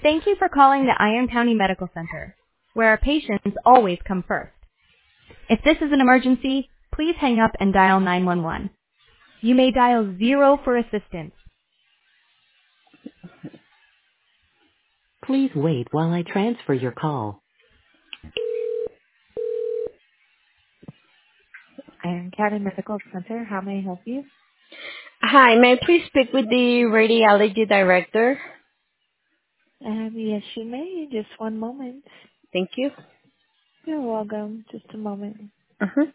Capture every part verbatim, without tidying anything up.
Thank you for calling the Iron County Medical Center, where our patients always come first. If this is an emergency, please hang up and dial nine one one. You may dial zero for assistance. Please wait while I transfer your call. Iron County Medical Center, how may I help you? Hi, may I please speak with the radiology director? Um, yes, you may. Just one moment. Thank you. You're welcome. Just a moment. Uh-huh.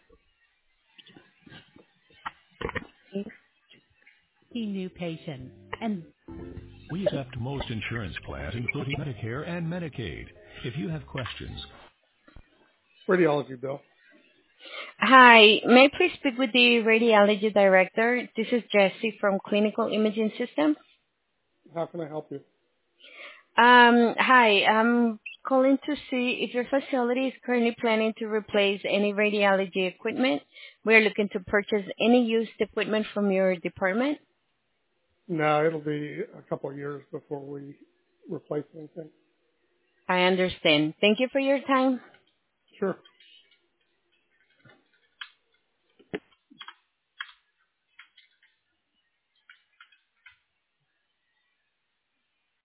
New patients and We accept most insurance plans, including Medicare and Medicaid. If you have questions, radiology, Bill. Hi, may I please speak with the radiology director? This is Jessie from Clinical Imaging System. How can I help you? Um, hi, I'm calling to see if your facility is currently planning to replace any radiology equipment. We're looking to purchase any used equipment from your department. No, it'll be a couple of years before we replace anything. I understand. Thank you for your time. Sure.